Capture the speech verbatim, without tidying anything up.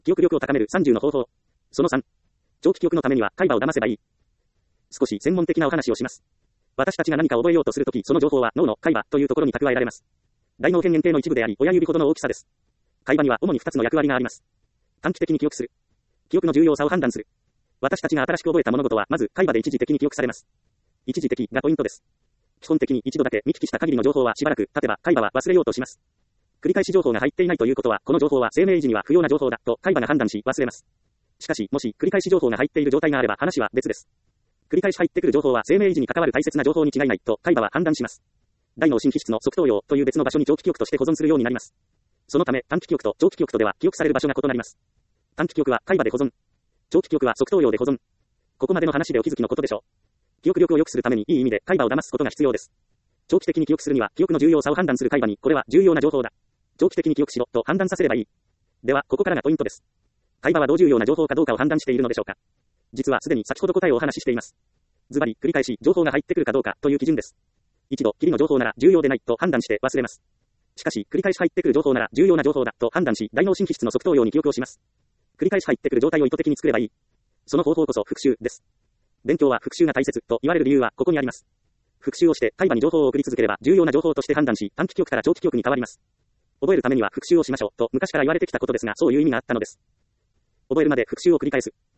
記憶力を高めるさんじゅうの方法。そのさん。長期記憶のためには海馬を騙せばいい。少し専門的なお話をします。私たちが何か覚えようとするとき、その情報は脳の海馬というところに蓄えられます。大脳辺縁系の一部であり、親指ほどの大きさです。海馬には主にふたつの役割があります。短期的に記憶する。記憶の重要さを判断する。私たちが新しく覚えた物事は、まず海馬で一時的に記憶されます。一時的がポイントです。基本的に一度だけ見聞きした限りの情報はしばらく経てば海馬は忘れようとします。繰り返し情報が入っていないということは、この情報は生命維持には不要な情報だと海馬が判断し忘れます。しかし、もし繰り返し情報が入っている状態があれば話は別です。繰り返し入ってくる情報は生命維持に関わる大切な情報に違いないと海馬は判断します。大脳新皮質の側頭葉という別の場所に長期記憶として保存するようになります。そのため短期記憶と長期記憶とでは記憶される場所が異なります。短期記憶は海馬で保存。長期記憶は側頭葉で保存。ここまでの話でお気づきのことでしょう。記憶力を良くするためにいい意味で海馬を騙すことが必要です。長期的に記憶するには記憶の重要さを判断する海馬にこれは重要な情報だ。長期的に記憶しろと判断させればいい。ではここからがポイントです。海馬はどう重要な情報かどうかを判断しているのでしょうか。実はすでに先ほど答えをお話ししています。ズバリ繰り返し情報が入ってくるかどうかという基準です。一度きりの情報なら重要でないと判断して忘れます。しかし繰り返し入ってくる情報なら重要な情報だと判断し大脳新皮質の側頭葉に記憶をします。繰り返し入ってくる状態を意図的に作ればいい。その方法こそ復習です。勉強は復習が大切と言われる理由はここにあります。復習をして海馬に情報を送り続ければ重要な情報として判断し短期記憶から長期記憶に変わります。覚えるためには復習をしましょうと昔から言われてきたことですがそういう意味があったのです。覚えるまで復習を繰り返す。